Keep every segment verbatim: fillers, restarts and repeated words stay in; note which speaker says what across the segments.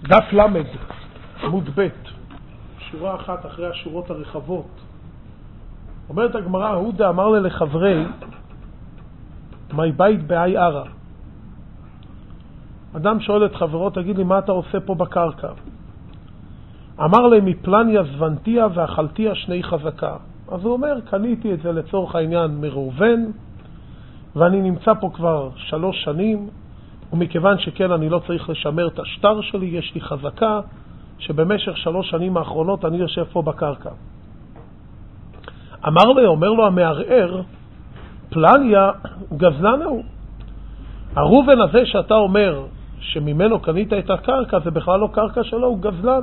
Speaker 1: דף למד, עמוד ב', שורה אחת אחרי השורות הרחבות. אומרת הגמרא, הודה אמר לי לחברי, מי בית באי ערה. אדם שואל את חברו, תגיד לי, מה אתה עושה פה בקרקע? אמר לי, מפלניה זוונתיה ואכלתיה שני חזקה. אז הוא אומר, קניתי את זה לצורך העניין מראובן, ואני נמצא פה כבר שלוש שנים, ומכיוון שכן אני לא צריך לשמר את השטר שלי, יש לי חזקה שבמשך שלוש שנים האחרונות אני יושב פה בקרקע. אמר לי, אומר לו המערער, פלניה גזלן הוא. הראובן הזה שאתה אומר שממנו קנית את הקרקע, זה בכלל לא קרקע שלו, הוא גזלן.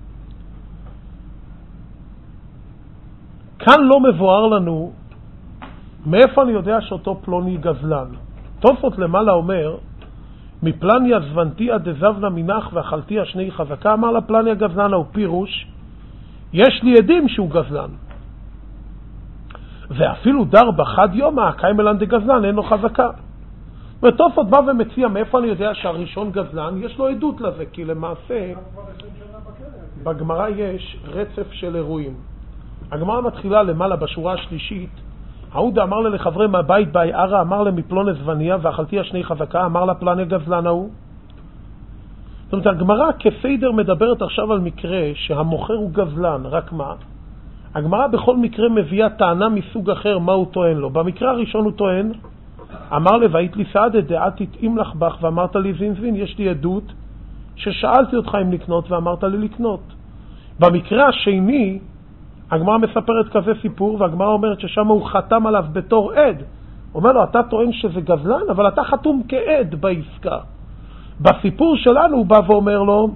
Speaker 1: כאן לא מבואר לנו מאיפה אני יודע שאותו פלוני גזלן. תוספות למעלה אומר, מפלניה זוונתיה דזבנה מנח ואכלתיה שני חזקה, אמר לה פלניה גזלן הוא פירוש, יש לי עדים שהוא גזלן. ואפילו דר בחד יומא, קיימלן דגזלן, אין לו חזקה. ותוספות בא ומציע, מאיפה אני יודע שהראשון גזלן? יש לו עדות לזה, כי למעשה בגמרא יש רצף של אירועים. הגמרא מתחילה למעלה בשורה השלישית, ההודה אמר לה לחברי מהבית באי ערה, אמר לה מפלונה זווניה ואכלתיה שני חזקה, אמר לה פלניה גזלן הוא. זאת אומרת, הגמרא כסדר מדברת עכשיו על מקרה שהמוכר הוא גזלן, רק מה? הגמרא בכל מקרה מביאה טענה מסוג אחר, מה הוא טוען לו. במקרה הראשון הוא טוען, אמר לי, והיית לי סעדה, דעת תתאים לך בך, ואמרת לי זין זין, יש לי עדות ששאלתי אותך אם לקנות, ואמרת לי לקנות. במקרה השני, הגמרא מספרת כזה סיפור, והגמרא אומרת ששם הוא חתם עליו בתור עד. אומר לו, אתה טוען שזה גזלן, אבל אתה חתום כעד בעסקה. בסיפור שלנו הוא בא ואומר לו,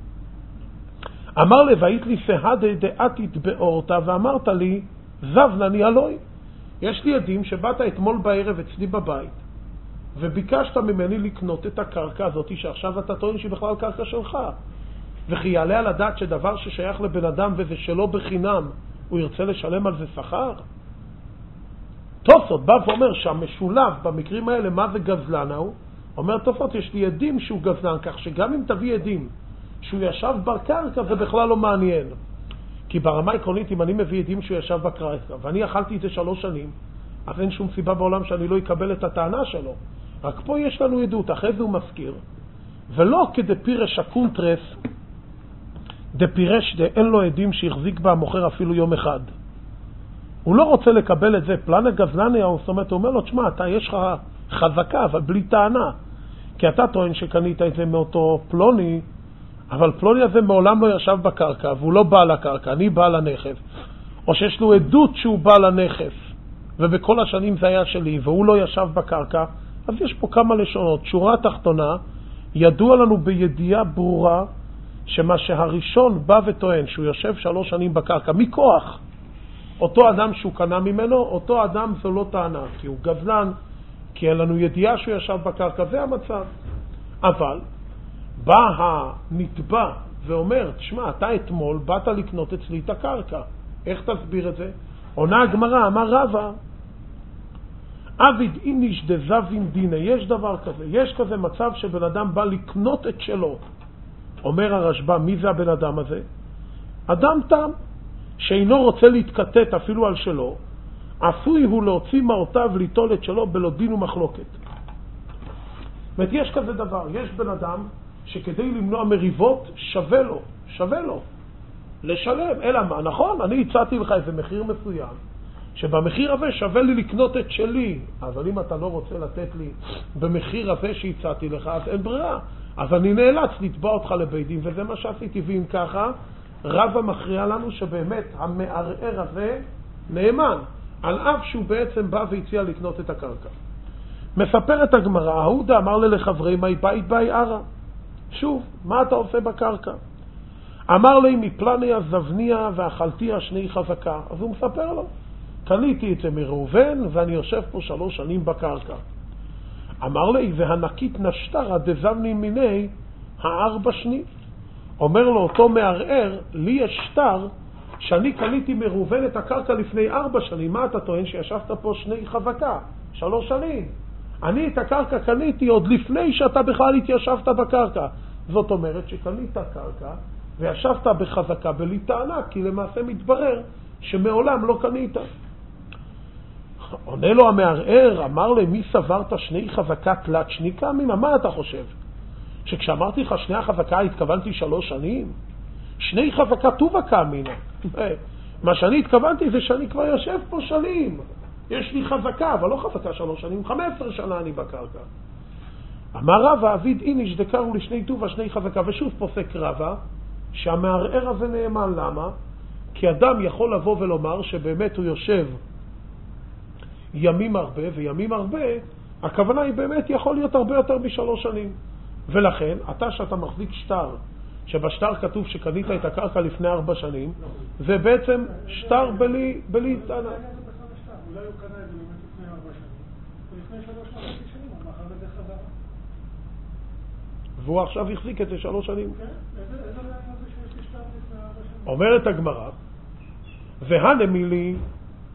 Speaker 1: אמר לי, והיית לי סהדה דעתית באורתה, ואמרת לי, זבנני אלוהי. יש לי עדים שבאת אתמול בערב אצלי בבית, וביקשת ממני לקנות את הקרקע הזאת, שעכשיו אתה טוען שהיא בכלל קרקע שלך. וכי יעלה על הדעת שדבר ששייך לבן אדם וזה שלא בחינם, הוא ירצה לשלם על זה שכר? תוספות בא ואומר שהמשולב במקרים האלה, מה זה גזלן הוא? אומר תוספות, יש לי עדים שהוא גזלן, כך שגם אם תביא עדים שהוא ישב בקרקע, זה בכלל לא מעניין. כי ברמה עקרונית, אם אני מביא עדים שהוא ישב בקרקע, ואני אכלתי את זה שלוש שנים, אז אין שום סיבה בעולם שאני לא אקבל את הטענה שלו. רק פה יש לנו עדות, אחרי זה הוא מזכיר. ולא כדי פירש הקונטרס, דפירש אין לו עדים שהחזיק בה המוכר אפילו יום אחד. הוא לא רוצה לקבל את זה. פלניה גזלן הוא, זאת אומרת, הוא אומר לו, תשמע, אתה יש לך חזקה, אבל בלי טענה. כי אתה טוען שקנית את זה מאותו פלוני, אבל פלוני הזה מעולם לא ישב בקרקע, והוא לא בא לקרקע, אני בא לנכס. או שיש לו עדות שהוא בא לנכס, ובכל השנים זה היה שלי, והוא לא ישב בקרקע, אז יש פה כמה לשונות. שורה תחתונה, ידוע לנו בידיעה ברורה, שמה שהראשון בא וטוען שהוא יושב שלוש שנים בקרקע, מכוח אותו אדם שהוא קנה ממנו, אותו אדם זו לא טענה, כי הוא גזלן, כי אין לנו ידיעה שהוא ישב בקרקע, זה המצב. אבל בא הנתבע ואומר, תשמע, אתה אתמול באת לקנות אצלי את הקרקע, איך תסביר את זה? עונה הגמרא, אמר רבא, אביד איניש דזבין דינה, יש דבר כזה, יש כזה מצב שבן אדם בא לקנות את שלו. אומר הרשב"א, מי זה הבן אדם הזה? אדם תם, שאינו רוצה להתקטט אפילו על שלו, עשוי הוא להוציא מעותיו ליטול את שלו בלא דין ומחלוקת. זאת יש כזה דבר, יש בן אדם שכדי למנוע מריבות שווה לו, שווה לו לשלם. אלא מה? נכון, אני הצעתי לך איזה מחיר מסוים, שבמחיר הזה שווה לי לקנות את שלי, אבל אם אתה לא רוצה לתת לי במחיר הזה שהצעתי לך, אז אין ברירה. אז אני נאלץ לתבוע אותך לבית דין, וזה מה שעשיתי. ואם ככה, רבא מכריע לנו שבאמת המערער הזה נאמן, על אף שהוא בעצם בא והציע לקנות את הקרקע. מספרת הגמרא, ההודה אמר לי לחברי מי בית באי ערה. שוב, מה אתה עושה בקרקע? אמר לי מפלניה זווניה ואכלתיה שני חזקה. אז הוא מספר לו, קניתי את זה מראובן ואני יושב פה שלוש שנים בקרקע. אמר לי, והנקית נשתרה דזבני מיני הארבע שני. אומר לו אותו מערער, לי יש שטר שאני קניתי מראובן את הקרקע לפני ארבע שנים. מה אתה טוען? שישבת פה שני חזקה, שלוש שנים. אני את הקרקע קניתי עוד לפני שאתה בכלל התיישבת בקרקע. זאת אומרת שקנית קרקע וישבת בחזקה בלי טענה, כי למעשה מתברר שמעולם לא קנית. עונה לו המערער, אמר לי, מי סברת שני חזקה תלת שני קמים? מה אתה חושב? שכשאמרתי לך שני החזקה התכוונתי שלוש שנים? שני חזקה טובה קמינה. מה שאני התכוונתי זה שאני כבר יושב פה שנים. יש לי חזקה, אבל לא חזקה שלוש שנים, חמש עשרה שנה אני בקרקע. אמר רבא, אביד איניש דקרו לשני טובה, שני חזקה, ושוב פוסק רבא, שהמערער הזה נאמן. למה? כי אדם יכול לבוא ולומר שבאמת הוא יושב ימים הרבה, וימים הרבה, הכוונה היא באמת יכול להיות הרבה יותר משלוש שנים. ולכן, אתה שאתה מחזיק שטר, שבשטר כתוב שקנית את הקרקע לפני ארבע שנים, זה בעצם שטר בלי, בלי טענה.
Speaker 2: אולי הוא קנה את זה באמת לפני ארבע שנים, ולפני שלוש וחצי שנים, הוא מאחר את זה חזרה.
Speaker 1: והוא עכשיו החזיק את זה שלוש שנים.
Speaker 2: כן? איזה רעיון זה שיש לי שטר לפני ארבע שנים?
Speaker 1: אומרת הגמרא, והנמילי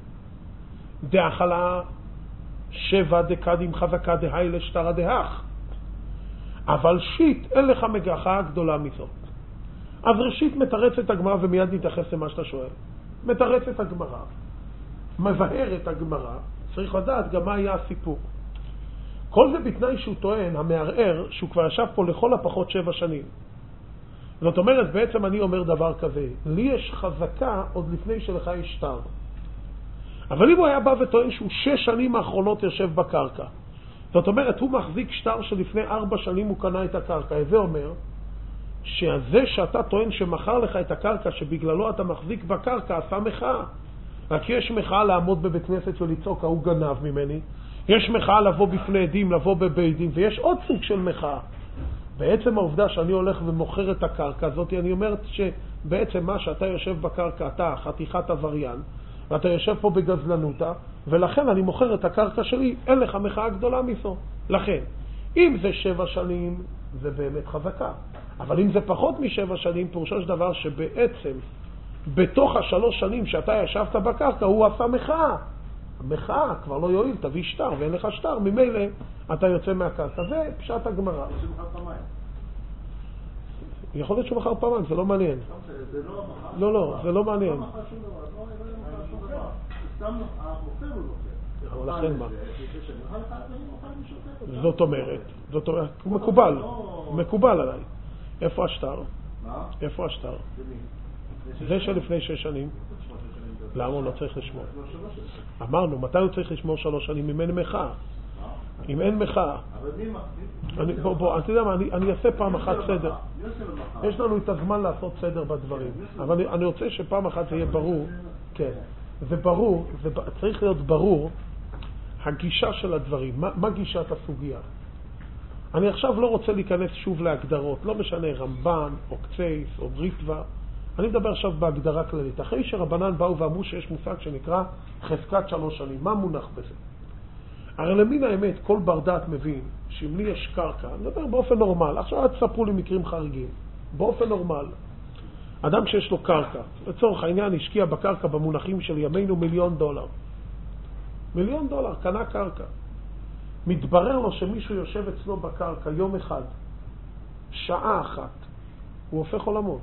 Speaker 1: דאכלה שבע דקדים חזקה דהי לשטרה דהך. אבל שיט, אין לך מגחה גדולה מזאת. אז ראשית מתרצת הגמרא, ומיד נתייחס למה שאתה שואל. מתרצת הגמרא, מבארת הגמרא, צריך לדעת גם מה היה הסיפור. כל זה בתנאי שהוא טוען, המערער, שהוא כבר ישב פה לכל הפחות שבע שנים. זאת אומרת, בעצם אני אומר דבר כזה, לי יש חזקה עוד לפני שלך יש שטר. אבל אם הוא היה בא וטוען שהוא שש שנים האחרונות יושב בקרקע, זאת אומרת, הוא מחזיק שטר שלפני ארבע שנים הוא קנה את הקרקע. זה אומר שזה שאתה טוען שמחר לך את הקרקע, שבגללו אתה מחזיק בקרקע, עשה מחאה. רק יש מחאה לעמוד בבית כנסת ולצעוק, הוא גנב ממני. יש מחאה לבוא בפני עדים, לבוא בבית דין, ויש עוד סוג של מחאה. בעצם העובדה שאני הולך ומוכר את הקרקע הזאת, אני אומרת שבעצם מה שאתה יושב בקרקע, אתה חתיכת עבריין, ואתה יושב פה בגזלנותה, ולכן אני מוכר את הקרקע שלי, אין לך מחאה גדולה מזו. לכן, אם זה שבע שנים, זה באמת חזקה. אבל אם זה פחות משבע שנים, פירושו של דבר שבעצם, בתוך השלוש שנים שאתה ישבת בקרקע, הוא עשה מחאה. המחאה כבר לא יועיל, תביא שטר, ואין לך שטר, ממילא אתה יוצא מהקרקע. זה פשט הגמרא. יכול להיות שמחר פעמיים, זה לא מעניין. לא, לא, זה לא מעניין. לכן מה? זאת אומרת, זאת אומרת, מקובל, מקובל עליי. איפה השטר? איפה השטר? זה שלפני שש שנים. למה הוא לא צריך לשמור? אמרנו, מתי הוא צריך לשמור שלוש שנים? אם אין מחאה. אם אין מחאה. בוא, בוא, אתה יודע מה, אני אעשה פעם אחת סדר. יש לנו את הזמן לעשות סדר בדברים. אבל אני רוצה שפעם אחת זה יהיה ברור. כן. זה ברור, זה צריך להיות ברור הגישה של הדברים. מה, מה גישת הסוגיה? אני עכשיו לא רוצה להיכנס שוב להגדרות. לא משנה רמב"ן או קצייס או ריטווה. אני מדבר עכשיו בהגדרה כללית. אחרי שרבנן באו ואמרו שיש מושג שנקרא חזקת שלוש שנים. מה מונח בזה? הרי למין האמת, כל בר דעת מבין שאם לי יש קרקע, אני מדבר באופן נורמל. עכשיו אל תספרו לי מקרים חריגים. באופן נורמל. אדם שיש לו קרקע, לצורך העניין השקיע בקרקע במונחים של ימינו מיליון דולר. מיליון דולר, קנה קרקע. מתברר לו שמישהו יושב אצלו בקרקע יום אחד, שעה אחת, הוא הופך עולמות.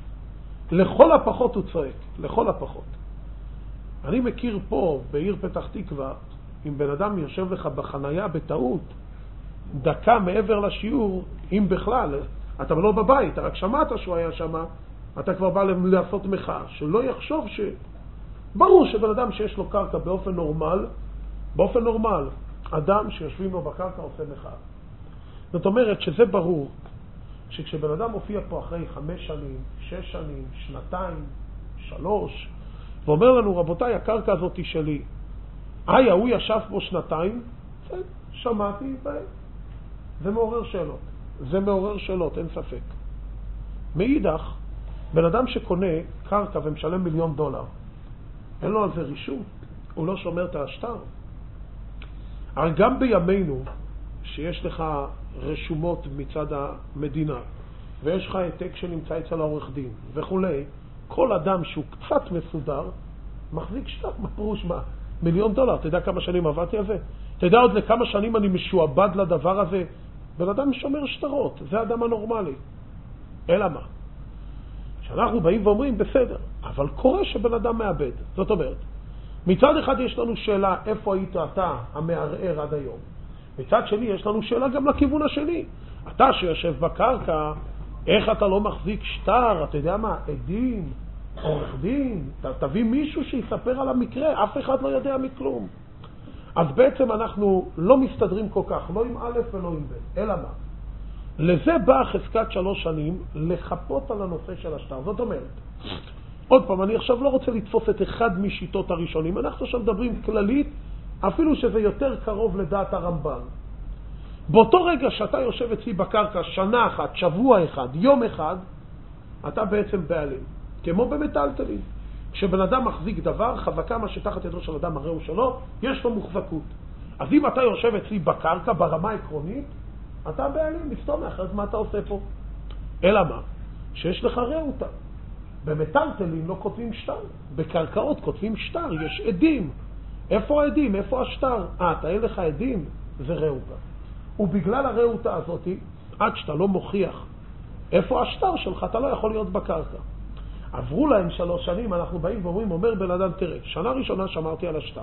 Speaker 1: לכל הפחות הוא צועק, לכל הפחות. אני מכיר פה בעיר פתח תקווה, אם בן אדם יושב לך בחנייה בטעות, דקה מעבר לשיעור, אם בכלל, אתה לא בבית, רק שמעת שהוא היה שמה, אתה כבר בא לעשות מחאה, שלא יחשוב ש... ברור שבן אדם שיש לו קרקע באופן נורמל, באופן נורמל, אדם שיושבים לו בקרקע עושה מחאה. זאת אומרת שזה ברור, שכשבן אדם מופיע פה אחרי חמש שנים, שש שנים, שנתיים, שלוש, ואומר לנו, רבותיי, הקרקע הזאת היא שלי. היה, הוא ישב פה שנתיים, שמעתי, זה מעורר שאלות. זה מעורר שאלות, אין ספק. מאידך, בן אדם שקונה קרקע ומשלם מיליון דולר, אין לו על זה רישום, הוא לא שומר את השטר. הרי גם בימינו, שיש לך רשומות מצד המדינה, ויש לך העתק שנמצא אצל העורך דין וכו', כל אדם שהוא קצת מסודר, מחזיק שטר. מה פירוש מה? מיליון דולר, אתה יודע כמה שנים עבדתי על זה? אתה יודע עוד לכמה שנים אני משועבד לדבר הזה בן אדם שומר שטרות, זה האדם הנורמלי. אלא מה? שאנחנו באים ואומרים, בסדר, אבל קורה שבן אדם מאבד. זאת אומרת, מצד אחד יש לנו שאלה, איפה היית אתה המערער עד היום? מצד שני, יש לנו שאלה גם לכיוון השני. אתה שיושב בקרקע, איך אתה לא מחזיק שטר, אתה יודע מה, עדים, עורך דין, תביא מישהו שיספר על המקרה, אף אחד לא יודע מכלום. אז בעצם אנחנו לא מסתדרים כל כך, לא עם א' ולא עם ב', אלא מה? לזה באה חזקת שלוש שנים לחפות על הנושא של השטר. זאת אומרת, עוד פעם, אני עכשיו לא רוצה לתפוס את אחד משיטות הראשונים, אנחנו עכשיו מדברים כללית, אפילו שזה יותר קרוב לדעת הרמב"ן. באותו רגע שאתה יושב אצלי בקרקע שנה אחת, שבוע אחד, יום אחד, אתה בעצם בעלים, כמו במטלטלים. כשבן אדם מחזיק דבר, חזקה מה שתחת ידו של אדם הרי הוא שלו, יש לו מוחזקות. אז אם אתה יושב אצלי בקרקע ברמה עקרונית, אתה בעלים, מסתום אחרת מה אתה עושה פה? אלא מה? שיש לך ראותה. במטלטלים לא כותבים שטר, בקרקעות כותבים שטר, יש עדים. איפה העדים? איפה השטר? אה, אתה אין לך עדים? זה ראותה. ובגלל הראותה הזאת, עד שאתה לא מוכיח איפה השטר שלך, אתה לא יכול להיות בקרקע. עברו להם שלוש שנים, אנחנו באים ואומרים, אומר בן אדם, תראה, שנה ראשונה שמרתי על השטר.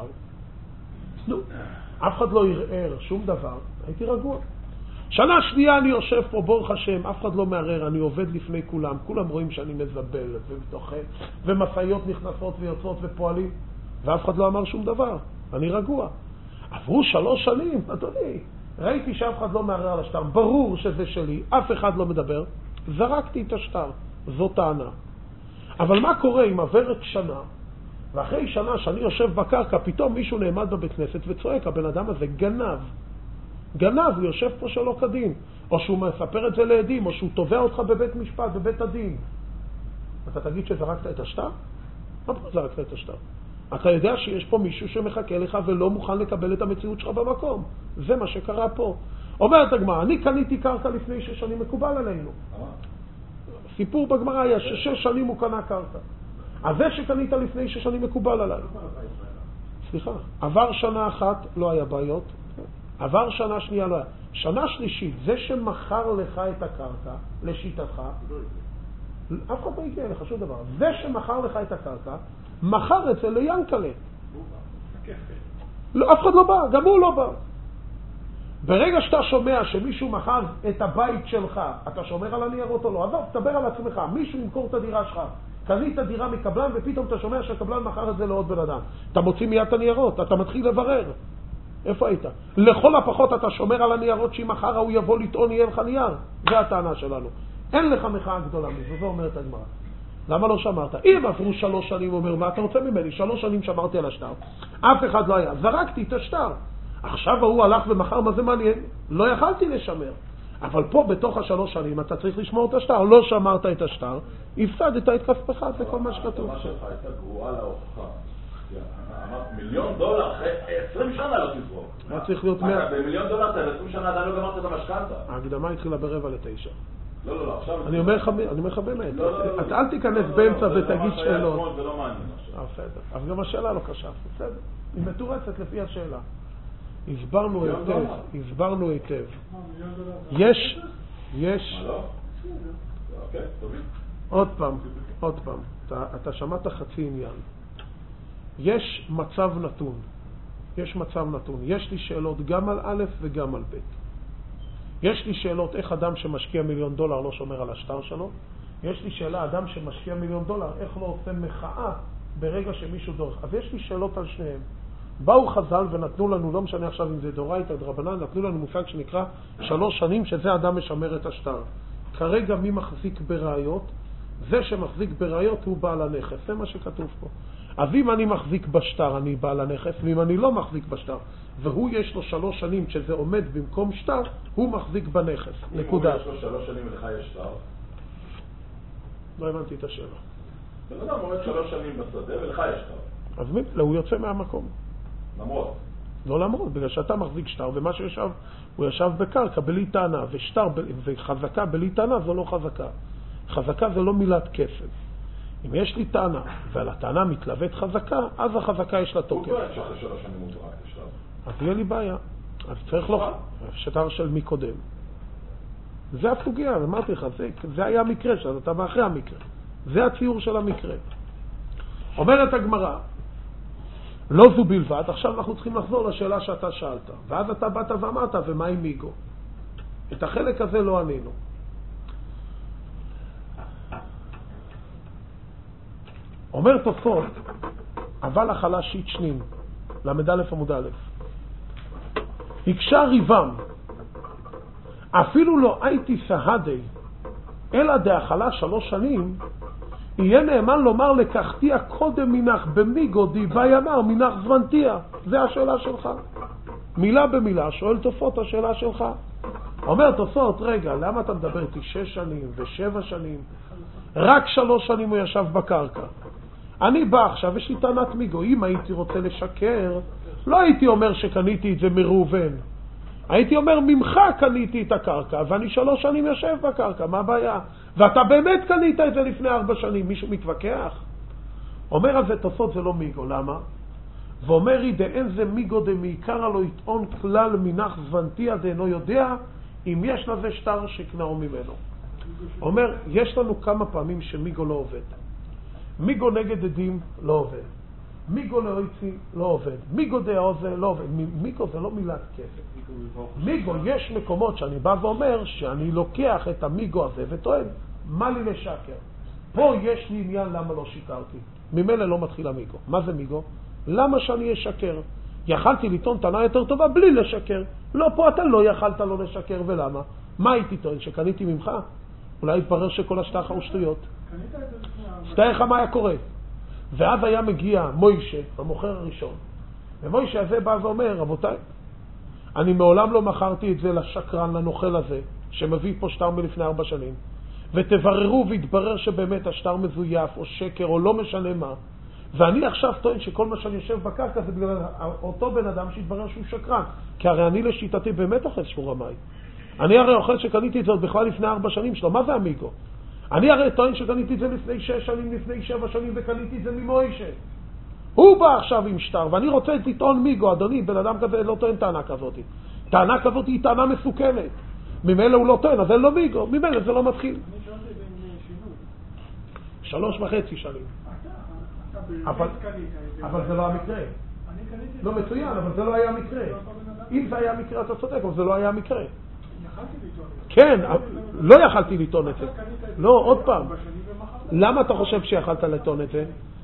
Speaker 1: נו, אף אחד לא ירער שום דבר, הייתי רגוע. שנה שנייה אני יושב פה, ברוך השם, אף אחד לא מערער, אני עובד לפני כולם, כולם רואים שאני מזבל ומתוחה, ומסעיות נכנסות ויוצאות ופועלים, ואף אחד לא אמר שום דבר, אני רגוע. עברו שלוש שנים, אדוני, ראיתי שאף אחד לא מערער על השטר, ברור שזה שלי, אף אחד לא מדבר, זרקתי את השטר, זו טענה. אבל מה קורה אם עברת שנה, ואחרי שנה שאני יושב בקרקע, פתאום מישהו נעמד בבית כנסת וצועק, הבן אדם הזה גנב. גנב, הוא יושב פה שלא כדין. או שהוא מספר את זה לעדים, או שהוא תובע אותך בבית משפט, בבית הדין. אתה תגיד שזרקת את השטר? מה פה זרקת את השטר? אתה יודע שיש פה מישהו שמחכה לך ולא מוכן לקבל את המציאות שלך במקום. זה מה שקרה פה. אומרת הגמרא, אני קניתי קרקע לפני שש שנים, מקובל עלינו. סיפור בגמרא היה ששש שנים הוא קנה קרקע. אז זה שקנית לפני שש שנים מקובל עליי. סליחה, עבר שנה אחת לא היה בעיות, עבר שנה שנייה לא היה. שנה שלישית, זה שמכר לך את הקרקע, לשיטתך, אף אחד לא הגיע לך שום דבר. זה שמכר לך את הקרקע, מכר את זה ליאנקלה. לא, אף אחד לא בא, גם הוא לא בא. ברגע שאתה שומע שמישהו מכר את הבית שלך, אתה שומר על הניירות או לא? עזוב, תדבר על עצמך, מישהו ימכור את הדירה שלך. קנית דירה מקבלן ופתאום אתה שומע שהקבלן מכר את זה לעוד בן אדם. אתה מוציא מיד את הניירות, אתה מתחיל לברר. איפה היית? לכל הפחות אתה שומר על הניירות שאם מחר הוא יבוא לטעון יהיה לך נייר. זה הטענה שלנו. אין לך מחאה גדולה מזה, זו אומרת הגמרא. למה לא שמרת? אם עברו שלוש שנים, אומר, מה אתה רוצה ממני? שלוש שנים שמרתי על השטר. אף אחד לא היה. זרקתי את השטר. עכשיו הוא הלך ומחר, מה זה מעניין? לא יכלתי לשמר. אבל פה בתוך השלוש שנים אתה צריך לשמור את השטר. לא שמרת את השטר, הפסדת את כספך, זה כל מה שכתוב.
Speaker 3: מה שלך הייתה גרועה להוכחה. אמרת מיליון דולר, אחרי עשרים שנה לא תזרוק.
Speaker 1: מה צריך להיות מאה?
Speaker 3: במיליון דולר אתה עשרים שנה עדיין לא גמרת את המשכנתה.
Speaker 1: ההקדמה התחילה ברבע לתשע.
Speaker 3: לא, לא, לא, עכשיו...
Speaker 1: אני אומר לך באמת. אתה אל תיכנס באמצע ותגיד שאלות.
Speaker 3: זה לא מעניין עכשיו.
Speaker 1: בסדר. אבל גם השאלה לא קשה. בסדר. היא מתורצת לפי השאלה. הסברנו היטב, הסברנו היטב. יש, יש...
Speaker 3: מה לא? אוקיי, טובים.
Speaker 1: עוד פעם, עוד פעם. אתה שמעת חצי עניין. יש מצב נתון. יש מצב נתון. יש לי שאלות גם על א' וגם על ב'. יש לי שאלות איך אדם שמשקיע מיליון דולר לא שומר על השטר שלו. יש לי שאלה, אדם שמשקיע מיליון דולר, איך לא עושה מחאה ברגע שמישהו דורך. אז יש לי שאלות על שניהם. באו חז"ל ונתנו לנו, לא משנה עכשיו אם זה דאורייתא או דרבנן, נתנו לנו מושג שנקרא שלוש שנים שזה אדם משמר את השטר. כרגע מי מחזיק בראיות? זה שמחזיק בראיות הוא בעל הנכס. זה מה שכתוב פה. אז אם אני מחזיק בשטר, אני בעל הנכס, ואם אני לא מחזיק בשטר, והוא יש לו שלוש שנים שזה עומד במקום שטר, הוא מחזיק בנכס. נקודה.
Speaker 3: אם הוא יש לו שלוש שנים ולך יש שטר?
Speaker 1: לא הבנתי את השאלה.
Speaker 3: בן אדם עומד שלוש שנים בשדה ולך יש שטר.
Speaker 1: אז מי? לא, הוא יוצא מהמקום.
Speaker 3: למרות.
Speaker 1: לא למרות, בגלל שאתה מחזיק שטר, ומה שישב, הוא ישב בקרקע בלי טענה, ושטר וחזקה בלי טענה זו לא חזקה. חזקה זה לא מילת כסף. אם יש לי טענה, ועל הטענה מתלוות חזקה, אז החזקה יש לה תוקף.
Speaker 3: הוא טוען שאחרי שלוש שנים הוא זרק את השטר.
Speaker 1: אז יהיה לי בעיה. אז צריך לו שטר של מקודם. זה הסוגיה, אמרתי לך, זה, זה היה המקרה שלנו, אתה מאחרי המקרה. זה הציור של המקרה. אומרת הגמרא, לא זו בלבד, עכשיו אנחנו צריכים לחזור לשאלה שאתה שאלת. ואז אתה באת ואמרת, ומה עם מיגו? את החלק הזה לא ענינו. אומר תוספות, אבל החלש שיטשנים, למד א' עמוד א', הקשה ריבם, אפילו לא הייתי סהדי, אלא דאכלה שלוש שנים, יהיה נאמן לומר לקחתיה קודם מנח במיגו דיבה ימר מנח זוונתיה. זה השאלה שלך. מילה במילה, שואל תוספות השאלה שלך. אומר תוספות, רגע, למה אתה מדבר איתי שש שנים ושבע שנים? רק שלוש שנים הוא ישב בקרקע. אני בא עכשיו, יש לי טענת מיגו. אם הייתי רוצה לשקר, לא הייתי אומר שקניתי את זה מראובן. הייתי אומר, ממך קניתי את הקרקע, ואני שלוש שנים יושב בקרקע, מה הבעיה? ואתה באמת קנית את זה לפני ארבע שנים, מישהו מתווכח? אומר על זה תוספות, זה לא מיגו, למה? ואומר לי, דאין זה מיגו דמעיקרא לא יטעון כלל מנח זוונתיה דאינו יודע, אם יש לזה שטר שקנאו ממנו. אומר, יש לנו כמה פעמים שמיגו לא עובד. מיגו נגד עדים לא עובד. מיגו לאויצי לא עובד. מיגו דאוזה לא עובד. מיגו זה לא מילת כסף. מיגו, יש מקומות שאני בא ואומר שאני לוקח את המיגו הזה וטוען, מה לי לשקר? פה יש לי עניין למה לא שיקרתי. ממילא לא מתחיל המיגו. מה זה מיגו? למה שאני אשקר? יכלתי לטעון טענה יותר טובה בלי לשקר. לא, פה אתה לא יכלת לא לשקר, ולמה? מה הייתי טוען? שקניתי ממך? אולי יתברר שכל השטחה הוא שטויות. שתהיה לך מה היה קורה. ואז היה מגיע מוישה, המוכר הראשון. ומוישה הזה בא ואומר, רבותיי, אני מעולם לא מכרתי את זה לשקרן, לנוכל הזה, שמביא פה שטר מלפני ארבע שנים. ותבררו והתברר שבאמת השטר מזויף או שקר או לא משנה מה. ואני עכשיו טוען שכל מה שאני יושב בקרקע זה בגלל אותו בן אדם שהתברר שהוא שקרן. כי הרי אני לשיטתי באמת אוכל שור המים. אני הרי אוכל שקניתי את זה בכלל לפני ארבע שנים שלו. מה זה אמיגו? אני הרי טוען שקניתי את זה לפני שש שנים, לפני שבע שנים, וקניתי את זה ממוישה. הוא בא עכשיו עם שטר, ואני רוצה לטעון מיגו, אדוני, בן אדם כזה לא טוען טענה כזאת. טענה כזאת היא טענה מסוכנת. ממילא הוא לא טוען, אז אין לו מיגו. ממילא זה לא מתחיל.
Speaker 2: אני שאלתי בין שינוי.
Speaker 1: שלוש וחצי שנים.
Speaker 2: אתה
Speaker 1: אבל,
Speaker 2: באמת קנית את זה.
Speaker 1: אבל זה לא המקרה.
Speaker 2: אני קניתי את
Speaker 1: לא
Speaker 2: זה.
Speaker 1: מצוין, אבל זה לא היה המקרה. אם זה היה המקרה, אתה צודק, אבל זה לא היה המקרה.
Speaker 2: יכלתי לטעון את זה.
Speaker 1: כן, לא יכלתי לטעון את זה.
Speaker 2: אתה קנית את זה.
Speaker 1: לא, עוד פעם.
Speaker 2: בשנים ומחרת.
Speaker 1: למה אתה חושב שיכלת לטעון את זה?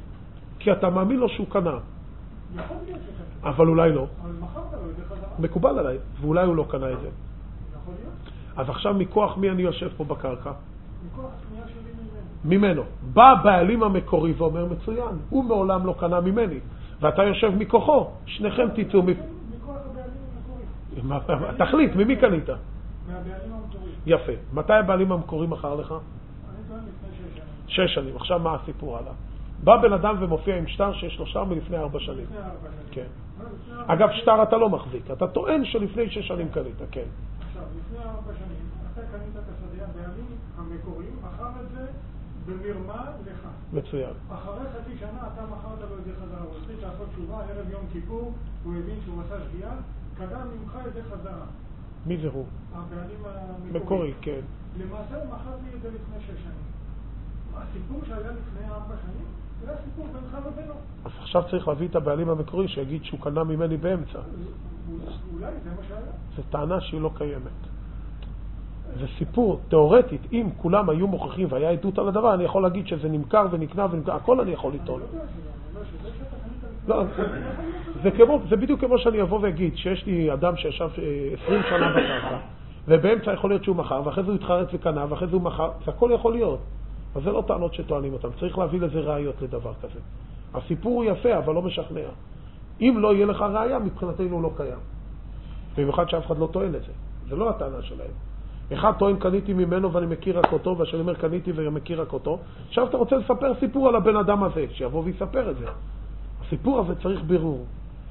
Speaker 1: כי אתה מאמין לו שהוא קנה.
Speaker 2: יכול להיות שקנית.
Speaker 1: אבל אולי לא.
Speaker 2: אבל מחרת לו את זה חזרה.
Speaker 1: מקובל עליי, ואולי הוא לא קנה את זה.
Speaker 2: יכול להיות.
Speaker 1: אז עכשיו מכוח מי אני יושב פה בקרקע?
Speaker 2: מכוח הקנייה שלי ממנו.
Speaker 1: ממנו. בא הבעלים המקורי ואומר, מצוין, הוא מעולם לא קנה ממני. ואתה יושב מכוחו, שניכם תצאו מ...
Speaker 2: מכוח הבעלים המקורי.
Speaker 1: תחליט, ממי קנית?
Speaker 2: מהבעלים המקורי.
Speaker 1: יפה. מתי הבעלים המקורי מכר לך?
Speaker 2: אני טוען לפני שש שנים.
Speaker 1: שש שנים. עכשיו מה הסיפור עליו? בא בן אדם ומופיע עם שטר שיש לו שטר מלפני ארבע שנים.
Speaker 2: לפני ארבע שנים.
Speaker 1: כן.
Speaker 2: לא, לפני ארבע
Speaker 1: אגב,
Speaker 2: שנים.
Speaker 1: שטר אתה לא מחזיק. אתה טוען שלפני שש שנים קנית, כן.
Speaker 2: עכשיו, לפני ארבע שנים, אתה קנית את השדה, הבעלים המקורי מכר את זה במרמה לך.
Speaker 1: מצוין.
Speaker 2: אחרי חצי שנה אתה מכרת לו את זה חזרה. הוא החליט לעשות תשובה, ערב יום כיפור, הוא הבין שהוא עשה שגיאה, קדם ממך את זה חזרה.
Speaker 1: מי זה הוא?
Speaker 2: הבעלים המקורי.
Speaker 1: מקורי, כן.
Speaker 2: למעשה הוא מכר לי את זה לפני שש שנים. הסיפור שהיה לפני ארבע שנים, זה הסיפור בינך ובינו.
Speaker 1: אז עכשיו צריך להביא את הבעלים המקורי שיגיד שהוא קנה ממני באמצע.
Speaker 2: אולי זה מה שהיה.
Speaker 1: זו טענה שהיא לא קיימת. זה סיפור, תיאורטית, אם כולם היו מוכחים והיה עדות על הדבר, אני יכול להגיד שזה נמכר ונקנה ונמכר, הכל אני יכול לטעון. לא, זה, כמו, זה בדיוק כמו שאני אבוא ואגיד שיש לי אדם שישב עשרים שנה בקרקע, ובאמצע יכול להיות שהוא מכר, ואחרי זה הוא התחרט וקנה, ואחרי זה הוא מכר, זה הכל יכול להיות. אז זה לא טענות שטוענים אותם, צריך להביא לזה ראיות לדבר כזה. הסיפור הוא יפה, אבל לא משכנע. אם לא יהיה לך ראיה, מבחינתנו הוא לא קיים. במיוחד שאף אחד לא טוען את זה. זה לא הטענה שלהם. אחד טוען קניתי ממנו ואני מכיר רק אותו, והשני אומר קניתי ואני מכיר רק אותו. עכשיו אתה רוצה לספר סיפור על הבן אדם הזה, שיבוא ויספר את זה. הסיפור הזה צריך בירור.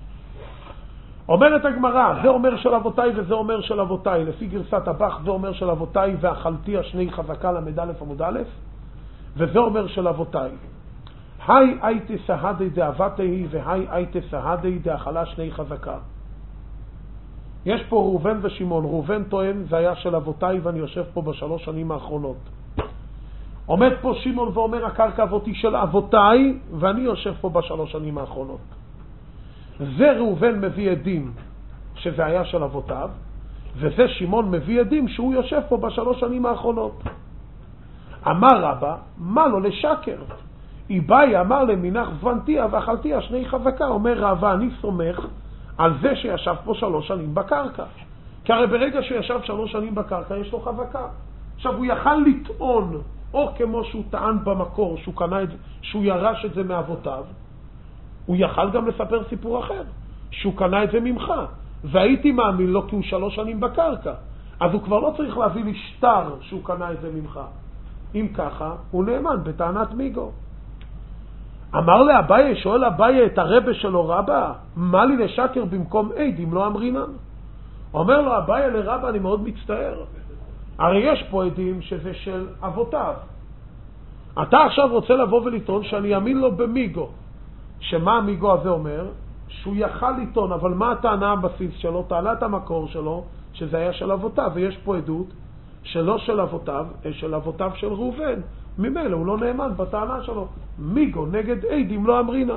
Speaker 1: אומרת הגמרא, זה אומר של אבותיי וזה אומר של אבותיי. לפי גרסת הבח זה אומר של אבותיי ואכלתי השני חזקה למד א' עמוד א', וזה אומר של אבותיי. היי הייתי סהדי דאבתי והי הייתי סהדי דאכלה שני חזקה. יש פה ראובן ושמעון. ראובן טוען, זה היה של אבותיי ואני יושב פה בשלוש שנים האחרונות. עומד פה שמעון ואומר, הקרקע אבותי של אבותיי ואני יושב פה בשלוש שנים האחרונות. זה ראובן מביא עדים שזה היה של אבותיו, וזה שמעון מביא עדים שהוא יושב פה בשלוש שנים האחרונות. אמר רבא, מה לו לשקר? איבאי אמר למינך זבנתיה ואכלתיה שני חזקה. אומר רבא, אני סומך על זה שישב פה שלוש שנים בקרקע. כי הרי ברגע שישב שלוש שנים בקרקע יש לו חזקה. עכשיו הוא יכל לטעון, או כמו שהוא טען במקור, שהוא קנה את זה, שהוא ירש את זה מאבותיו, הוא יכל גם לספר סיפור אחר, שהוא קנה את זה ממך, והייתי מאמין לו כי הוא שלוש שנים בקרקע. אז הוא כבר לא צריך להביא לי שטר שהוא קנה את זה ממך. אם ככה, הוא נאמן בטענת מיגו. אמר לאביי, שואל אביי את הרבא שלו, רבא, מה לי לשקר במקום עד אם לא אמרינן? אומר לו אביי לרבא, אני מאוד מצטער. הרי יש פה עדים שזה של אבותיו. אתה עכשיו רוצה לבוא ולטעון שאני אאמין לו במיגו. שמה המיגו הזה אומר? שהוא יכל לטעון, אבל מה הטענה הבסיס שלו? טענת המקור שלו, שזה היה של אבותיו, ויש פה עדות שלא של אבותיו, של אבותיו של ראובן. ממילא הוא לא נאמן בטענה שלו. מיגו נגד עדים לא אמרינן.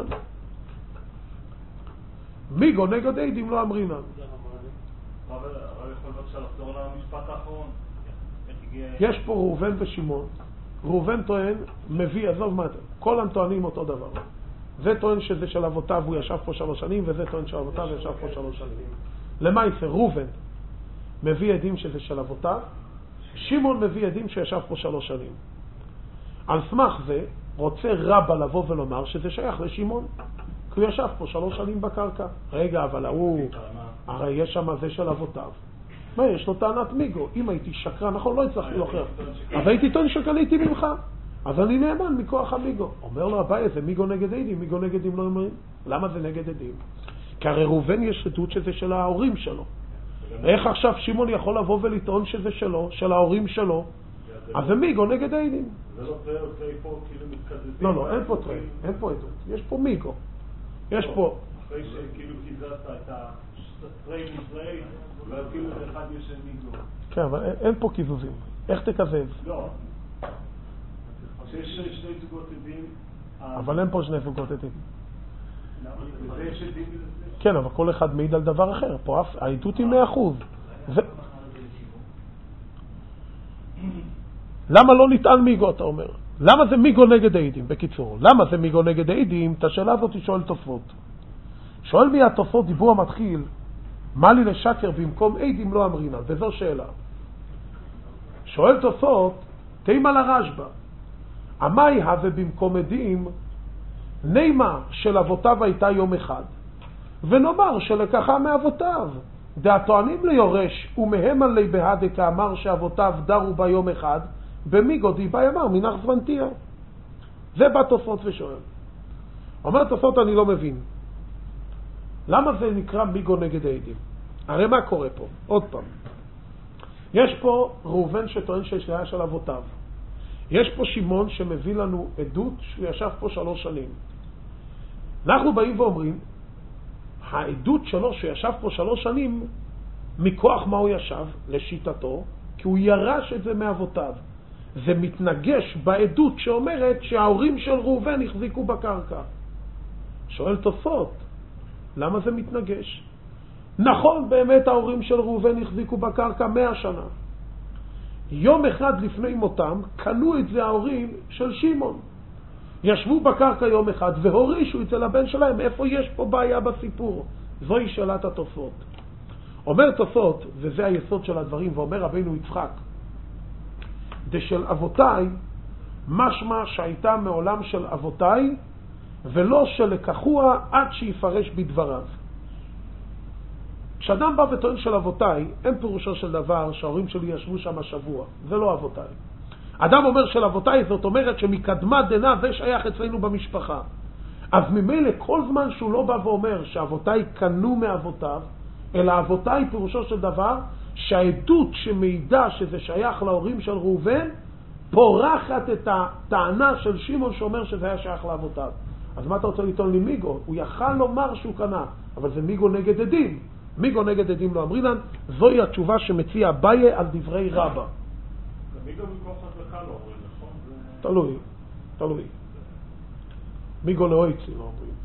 Speaker 1: מיגו נגד עדים לא אמרינן.
Speaker 4: אבל יכול להיות שלחזור למשפט האחרון.
Speaker 1: יש פה ראובן ושמעון. ראובן טוען, מביא, עזוב מה, כל הם טוענים אותו דבר. זה טוען שזה של אבותיו, הוא ישב פה שלוש שנים, וזה טוען של אבותיו, ישב פה שלוש שנים. למה יפה? ראובן מביא עדים שזה של אבותיו, שמעון מביא עדים שישב פה שלוש שנים. על סמך זה רוצה רבא לבוא ולומר שזה שייך לשמעון, כי הוא ישב פה שלוש שנים בקרקע. רגע, אבל הוא, הרי יש שם זה של אבותיו. מה, יש לו טענת מיגו. אם הייתי שקרן, נכון, לא הצלחתי להוכיח, אבל הייתי טוען שקניתי ממך, אז אני נאמן מכוח המיגו. אומר לו אביי, זה מיגו נגד עדים, מיגו נגד עדים לא אומרים. למה זה נגד עדים? כי הרי ראובן יש עדות שזה של ההורים שלו. איך עכשיו שמעון יכול לבוא ולטעון שזה שלו, של ההורים שלו? אז זה מיגו נגד עדים.
Speaker 4: זה לא טרי או טרי פה כאילו מתקזזים?
Speaker 1: לא, לא, אין פה טרי, אין פה עדות. יש פה מיגו. יש פה...
Speaker 4: אחרי שכאילו קיזזת את הטרי מישראל, ואפילו אחד יש מיגו.
Speaker 1: כן, אבל אין פה קיזוזים. איך תקזז?
Speaker 4: לא. שיש שני זוגות עדים...
Speaker 1: אבל אין פה שני זוגות עדים.
Speaker 4: וזה יש עדים לזה?
Speaker 1: כן, אבל כל אחד מעיד על דבר אחר. פה העדות היא מאה אחוז. למה לא נטען מיגו, אתה אומר? למה זה מיגו נגד העדים? בקיצור, למה זה מיגו נגד העדים? את השאלה הזאת שואל תוספות. שואל מי התוספות דיבור המתחיל, מה לי לשקר במקום עדים לא אמרינן? וזו שאלה. שואל תוספות, תימה לרשב"א, המאי הווה במקום עדים, נימה של אבותיו הייתה יום אחד, ונאמר שלקחה מאבותיו. דהטוענים ליורש ומהם עלי בהדה כאמר שאבותיו דרו ביום אחד, במיגו דיבה יאמר מנח זבנתיה. זה בא תוספות ושואל. אומר תוספות, אני לא מבין. למה זה נקרא מיגו נגד העדים? הרי מה קורה פה? עוד פעם. יש פה ראובן שטוען שיש היה של אבותיו. יש פה שמעון שמביא לנו עדות שהוא ישב פה שלוש שנים. אנחנו באים ואומרים, העדות שלו שישב פה שלוש שנים, מכוח מה הוא ישב? לשיטתו, כי הוא ירש את זה מאבותיו. זה מתנגש בעדות שאומרת שההורים של ראובן החזיקו בקרקע. שואל תוספות, למה זה מתנגש? נכון, באמת ההורים של ראובן החזיקו בקרקע מאה שנה. יום אחד לפני מותם קנו את זה ההורים של שמעון. ישבו בקרקע יום אחד והורישו אצל הבן שלהם. איפה יש פה בעיה בסיפור? זוהי שאלת התוספות. אומר תוספות, וזה היסוד של הדברים, ואומר רבינו יצחק, דשל אבותיי משמע שהייתה מעולם של אבותיי ולא שלקחוה עד שיפרש בדבריו. כשאדם בא וטוען של אבותיי, אין פירושו של דבר שההורים שלי ישבו שם שבוע. זה לא אבותיי. אדם אומר של אבותיי, זאת אומרת שמקדמה דנה זה שייך אצלנו במשפחה. אז ממילא כל זמן שהוא לא בא ואומר שאבותיי קנו מאבותיו, אלא אבותיי פירושו של דבר שהעדות שמעידה שזה שייך להורים של ראובן, פורחת את הטענה של שמעון שאומר שזה היה שייך לאבותיו. אז מה אתה רוצה לטעון לי מיגו? הוא יכל לומר שהוא קנה, אבל זה מיגו נגד עדים. מיגו נגד עדים לא אמרינן, זוהי התשובה שמציע אביי על דברי רבא.
Speaker 4: מיגו מכוח חזקה לא אומרים, נכון?
Speaker 1: תלוי, תלוי. מיגו לאויצי לא אומרים.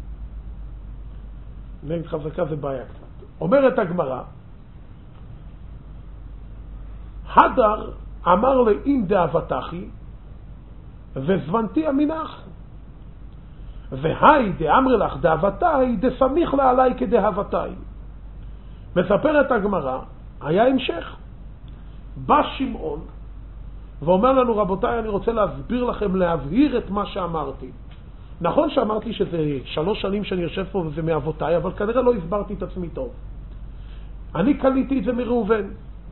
Speaker 1: נגד חזקה זה בעיה קצת. אומרת הגמרא, הדר אמר לאם דאבטחי וזבנתי אמינך, והי דאמר לך דאבטי דסמיך לה עליי כדאבטי. מספרת הגמרא, היה המשך. בא שמעון ואומר לנו, רבותיי, אני רוצה להסביר לכם, להבהיר את מה שאמרתי. נכון שאמרתי שזה שלוש שנים שאני יושב פה וזה מאבותיי, אבל כנראה לא הסברתי את עצמי טוב. אני קניתי את זה מראובן,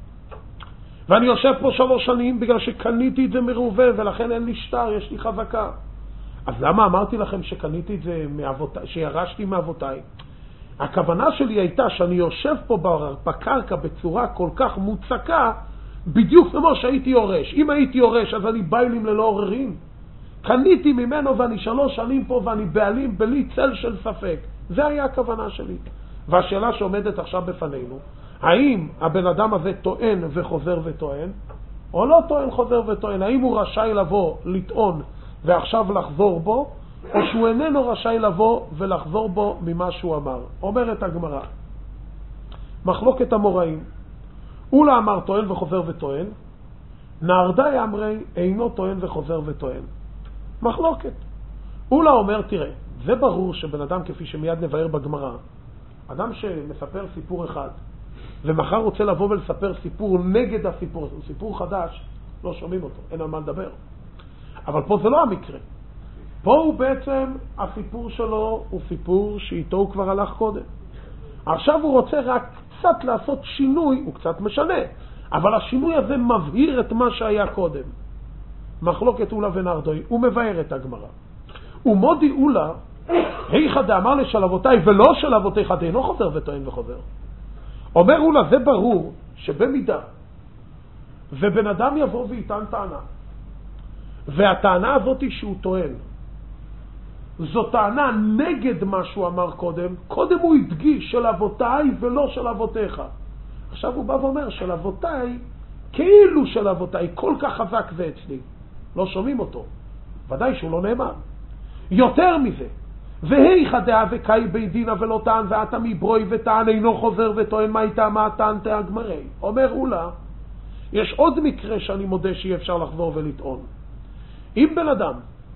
Speaker 1: ואני יושב פה שלוש שנים בגלל שקניתי את זה מראובן, ולכן אין לי שטר, יש לי חזקה. אז למה אמרתי לכם שקניתי את זה מאבותיי, שירשתי מאבותיי? הכוונה שלי הייתה שאני יושב פה בקרקע בצורה כל כך מוצקה, בדיוק כמו שהייתי יורש. אם הייתי יורש אז אני ביילים ללא עוררים. קניתי ממנו ואני שלוש שנים פה ואני בעלים בלי צל של ספק. זה היה הכוונה שלי. והשאלה שעומדת עכשיו בפנינו, האם הבן אדם הזה טוען וחוזר וטוען, או לא טוען חוזר וטוען? האם הוא רשאי לבוא לטעון ועכשיו לחזור בו, או שהוא איננו רשאי לבוא ולחזור בו ממה שהוא אמר? אומרת הגמרא, מחלוקת המוראים, אולה אמר טוען וחוזר וטוען, נהרדאי אמרי אינו טוען וחוזר וטוען. מחלוקת. אולה אומר, תראה, זה ברור שבן אדם, כפי שמיד נבהר בגמרא, אדם שמספר סיפור אחד ומחר רוצה לבוא ולספר סיפור נגד הסיפור, סיפור חדש, לא שומעים אותו, אין על מה לדבר. אבל פה זה לא המקרה. פה הוא בעצם, הסיפור שלו הוא סיפור שאיתו הוא כבר הלך קודם. עכשיו הוא רוצה רק קצת לעשות שינוי, הוא קצת משנה, אבל השינוי הזה מבהיר את מה שהיה קודם. מחלוקת אולה ונהרדאי, הוא מבאר את הגמרא. ומודי אולה, היכא דאמר לשל אבותיי ולא של אבותיך דאינו חוזר וטוען וחוזר. אומר אולה, זה ברור שבמידה ובן אדם יבוא ויטען טענה, והטענה הזאת שהוא טוען זו טענה נגד מה שהוא אמר קודם, קודם הוא הדגיש של אבותיי ולא של אבותיך. עכשיו הוא בא ואומר של אבותיי כאילו של אבותיי, כל כך חזק זה אצלי, לא שומעים אותו, ודאי שהוא לא נאמן. יותר מזה, והיכא דאבקאי בית דינא ולא טען ואתה מברוי וטען אינו חוזר וטוען, מה איתה מה טענת הגמרי? אומר אולה, יש עוד מקרה שאני מודה שאי אפשר לחזור ולטעון. אם בן אדם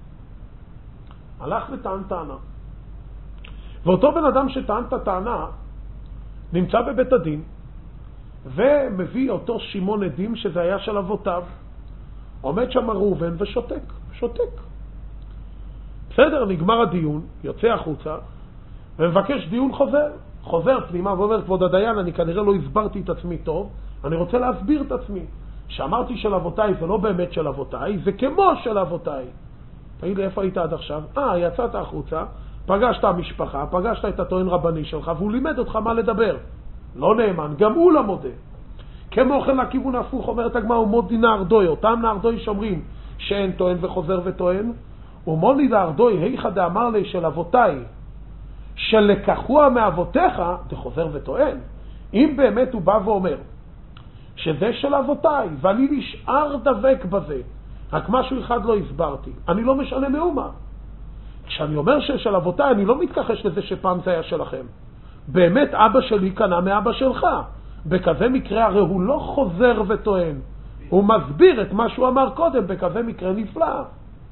Speaker 1: הלך וטען טענה, ואותו בן אדם שטען את הטענה נמצא בבית הדין ומביא אותו שמעון עדים שזה היה של אבותיו, עומד שם ראובן ושותק, שותק. בסדר, נגמר הדיון, יוצא החוצה ומבקש דיון חוזר, חוזר פנימה ואומר, כבוד הדיין, אני כנראה לא הסברתי את עצמי טוב, אני רוצה להסביר את עצמי. שאמרתי של אבותיי זה לא באמת של אבותיי, זה כמו של אבותיי. תגיד לי, איפה היית עד עכשיו? אה, יצאת החוצה, פגשת המשפחה, פגשת את הטוען רבני שלך, והוא לימד אותך מה לדבר. לא נאמן, גם הוא לא מודה. כמו כן לכיוון הפוך, אומרת הגמרא, ומודי נהרדאי, אותם נהרדאי שאומרים שאין טוען וחוזר וטוען, ומודי נהרדאי, היכא דאמר לי של אבותיי, שלקחוה מאבותיך, זה חוזר וטוען. אם באמת הוא בא ואומר, שזה של אבותיי, ואני נשאר דבק בזה, רק משהו אחד לא הסברתי, אני לא משנה מאומה. כשאני אומר של אבותיי, אני לא מתכחש לזה שפעם זה היה שלכם. באמת אבא שלי קנה מאבא שלך. בכזה מקרה הרי הוא לא חוזר וטוען, הוא מסביר את מה שהוא אמר קודם, בכזה מקרה נפלא.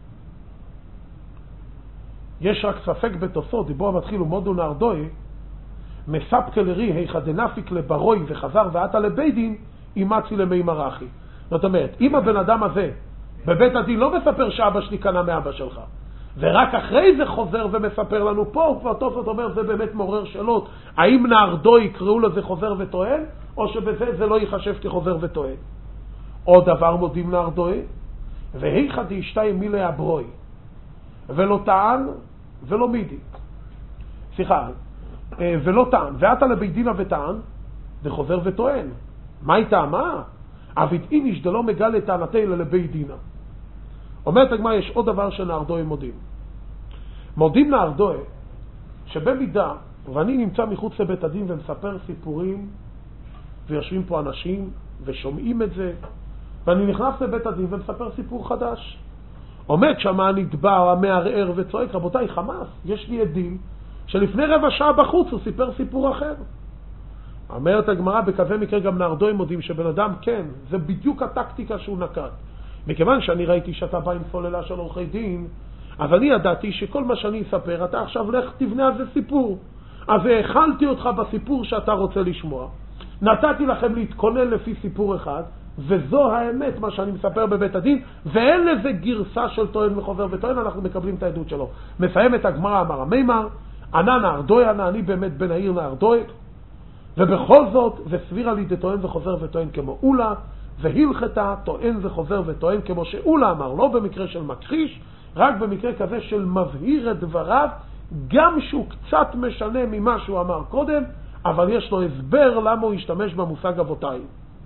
Speaker 1: יש רק ספק בתוספות, דיבור המתחיל ומודו נהרדאי, מספקה לרי היכא דנפיק לברוי וחזר ועתה לבית דין, אימצי למי מרחי. זאת אומרת, אם הבן אדם הזה בבית הדין לא מספר שאבא שלי קנה מאבא שלך, ורק אחרי זה חוזר ומספר לנו פה, הוא כבר תוספות אומר, זה באמת מעורר שאלות, האם נהרדאי יקראו לזה חוזר וטוען, או שבזה זה לא ייחשב כחוזר וטוען. עוד דבר מודים נהרדאי, והיכא דאשתי מילי הברוי, ולא טען ולא מידי. סליחה, ולא טען, ועתה לבית דינא וטען, זה חוזר וטוען. מה היא טעמה? אבית איניש דלא מגלה לטענתי אלא לבית דינא. אומרת הגמרא, יש עוד דבר שנהרדאי מודים. מודים נהרדאי שבמידה ואני נמצא מחוץ לבית הדין ומספר סיפורים, ויושבים פה אנשים ושומעים את זה, ואני נכנס לבית הדין ומספר סיפור חדש. עומד שם הנתבע, המערער וצועק, רבותיי, חמאס, יש לי עדים שלפני רבע שעה בחוץ הוא סיפר סיפור אחר. אומרת הגמרא, בכזה מקרה גם נהרדוי מודים שבן אדם, כן, זה בדיוק הטקטיקה שהוא נקט. מכיוון שאני ראיתי שאתה בא עם סוללה של עורכי דין, אז אני ידעתי שכל מה שאני אספר, אתה עכשיו לך תבנה על זה סיפור. אז האכלתי אותך בסיפור שאתה רוצה לשמוע. נתתי לכם להתכונן לפי סיפור אחד, וזו האמת מה שאני מספר בבית הדין, ואין לזה גרסה של טוען וחוזר וטוען, אנחנו מקבלים את העדות שלו. מסיים את הגמרא, אמר המימר, ענה נהרדוי, ענה אני באמת בן העיר נהרדוי, ובכל זאת, וסבירה לי דטוען וחוזר וטוען כמו אולה, והלכתה טוען וחוזר וטוען כמו שאולה אמר, לא במקרה של מכחיש, רק במקרה כזה של מבהיר את דבריו, גם שהוא קצת משנה ממה שהוא אמר קודם, אבל יש לו הסבר למה הוא ישתמש במושג אבותיי.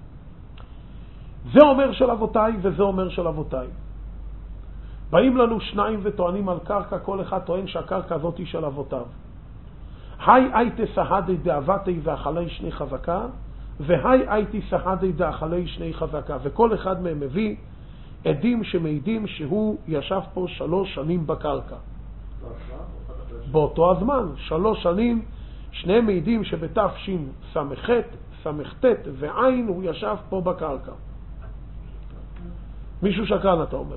Speaker 1: זה אומר של אבותיי וזה אומר של אבותיי. באים לנו שניים וטוענים על קרקע, כל אחד טוען שהקרקע הזאת היא של אבותיו. היי הייתי סהדי דאבתי ואכלי שני חזקה, והי הייתי סהדי דאכלי שני חזקה, וכל אחד מהם מביא עדים שמעידים שהוא ישב פה שלוש שנים בקרקע. באותו הזמן, שלוש שנים, שני מעידים שבתש"ן סמ"ח, סמ"ט ועין הוא ישב פה בקרקע. מישהו שקרן אתה אומר.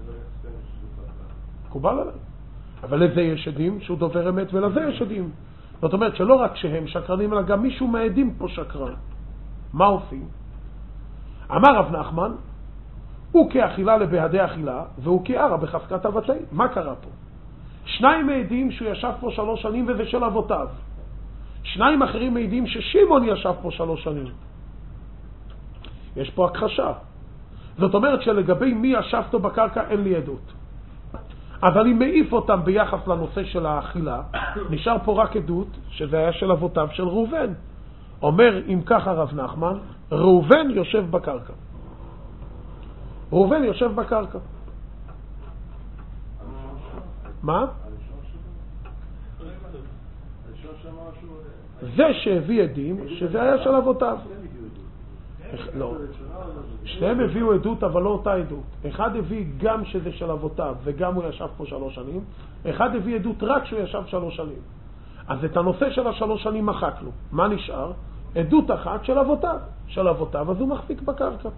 Speaker 1: מקובל עליי. אבל לזה יש עדים שהוא דובר אמת ולזה יש עדים. זאת אומרת שלא רק שהם שקרנים, אלא גם מישהו מהעדים פה שקרן. מה עושים? אמר רב נחמן, הוא כאכילה לבהדי אכילה, והוא כערה בחזקת אבתי. מה קרה פה? שניים מעידים שהוא ישב פה שלוש שנים וזה של אבותיו. שניים אחרים מעידים ששימון ישב פה שלוש שנים. יש פה הכחשה. זאת אומרת שלגבי מי ישבתו בקרקע אין לי עדות. אז אני מעיף אותם ביחס לנושא של האכילה. נשאר פה רק עדות שזה היה של אבותיו של ראובן. אומר אם ככה רב נחמן, ראובן יושב בקרקע. ראובן יושב בקרקע. מה? זה שהביא עדים שזה היה של אבותיו. לא. שניהם הביאו עדות אבל לא אותה עדות. אחד הביא גם שזה של אבותיו וגם הוא ישב פה שלוש שנים. אחד הביא עדות רק שהוא ישב שלוש שנים. אז את הנושא של השלוש שנים מחקנו. מה נשאר? עדות אחת של אבותיו. של אבותיו אז הוא מחזיק בקרקע.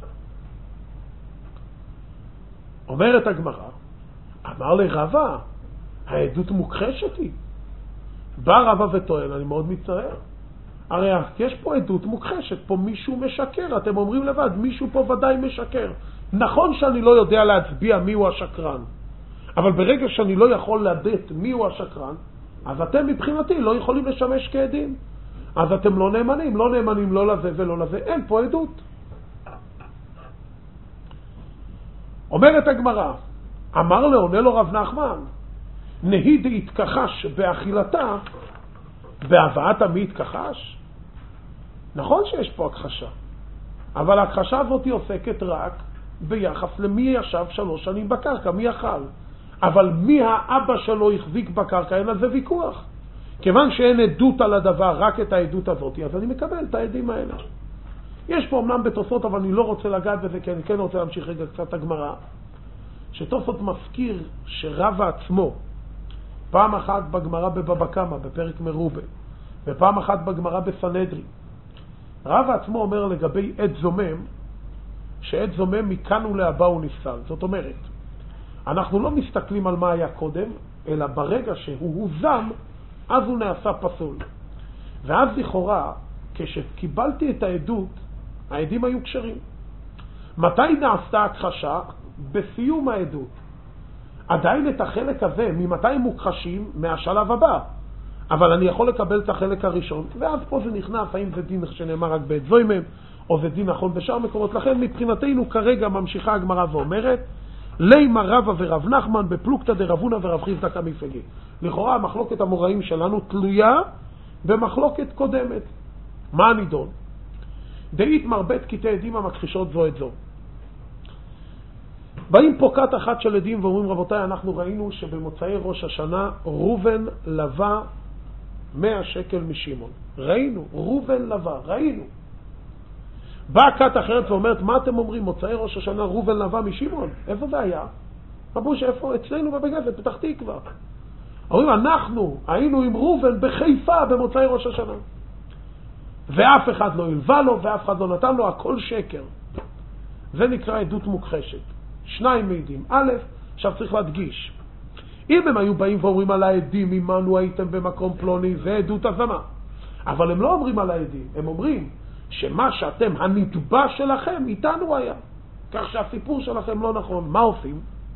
Speaker 1: אומרת הגמרא, אמר לרבה, העדות מוכחשת היא. בא רבה וטוען, אני מאוד מצטער. הרי יש פה עדות מוכחשת, פה מישהו משקר, אתם אומרים לבד, מישהו פה ודאי משקר. נכון שאני לא יודע להצביע מי הוא השקרן, אבל ברגע שאני לא יכול לדעת מי הוא השקרן, אז אתם מבחינתי לא יכולים לשמש כעדים. אז אתם לא נאמנים, לא נאמנים לא לזה ולא לזה, אין פה עדות. אומרת הגמרא, אמר לו, עונה לו רב נחמן, נהי דהתכחש באכילתה, בהבאת מי התכחש? נכון שיש פה הכחשה, אבל ההכחשה הזאת היא עוסקת רק ביחס למי ישב שלוש שנים בקרקע, מי אכל. אבל מי האבא שלו החזיק בקרקע, אין על זה ויכוח. כיוון שאין עדות על הדבר, רק את העדות הזאת, אז אני מקבל את העדים האלה. יש פה אמנם בתוספות, אבל אני לא רוצה לגעת בזה, כי אני כן רוצה להמשיך רגע קצת הגמרא, שתוספות מזכיר שרבא עצמו, פעם אחת בגמרא בבבא קמא, בפרק מרובה, ופעם אחת בגמרא בסנהדרין. רבא עצמו אומר לגבי עד זומם, שעד זומם מכאן ולהבא הוא נפסל. זאת אומרת, אנחנו לא מסתכלים על מה היה קודם, אלא ברגע שהוא הוזם, אז הוא נעשה פסול. ואז לכאורה, כשקיבלתי את העדות, העדים היו קשרים. מתי נעשתה הכחשה? בסיום העדות. עדיין את החלק הזה, ממתי הם מוכחשים? מהשלב הבא. אבל אני יכול לקבל את החלק הראשון, ואז פה זה נכנס, האם זה דין שנאמר רק בעת זוימם, או זה דין נכון בשאר מקומות. לכן מבחינתנו כרגע ממשיכה הגמרא ואומרת, לימה רבא ורב נחמן בפלוגתא דרבונה ורב חיסדא כמפלגי. לכאורה המחלוקת המוראים שלנו תלויה במחלוקת קודמת. מה הנידון? דאית מרבית קטעי עדים המכחישות זו את זו. באים פה קט אחת של עדים ואומרים, רבותיי, אנחנו ראינו שבמוצאי ראש השנה ראובן לווה מאה שקל משמעון. ראינו, ראובן לווה, ראינו. באה כת אחרת ואומרת, מה אתם אומרים? מוצאי ראש השנה ראובן לווה משמעון? איפה זה היה? אמרו שאיפה? אצלנו בבגזת, פתח תקווה. אומרים, אנחנו היינו עם ראובן בחיפה במוצאי ראש השנה. ואף אחד לא הלווה לו, ואף אחד לא נתן לו, הכל שקר. זה נקרא עדות מוכחשת. שניים מעידים. א', עכשיו צריך להדגיש. אם הם היו באים ואומרים על העדים, עמנו הייתם במקום פלוני, זה עדות הזמה. אבל הם לא אומרים על העדים, הם אומרים שמה שאתם, הנתבע שלכם, איתנו היה. כך שהסיפור שלכם לא נכון. מה עושים?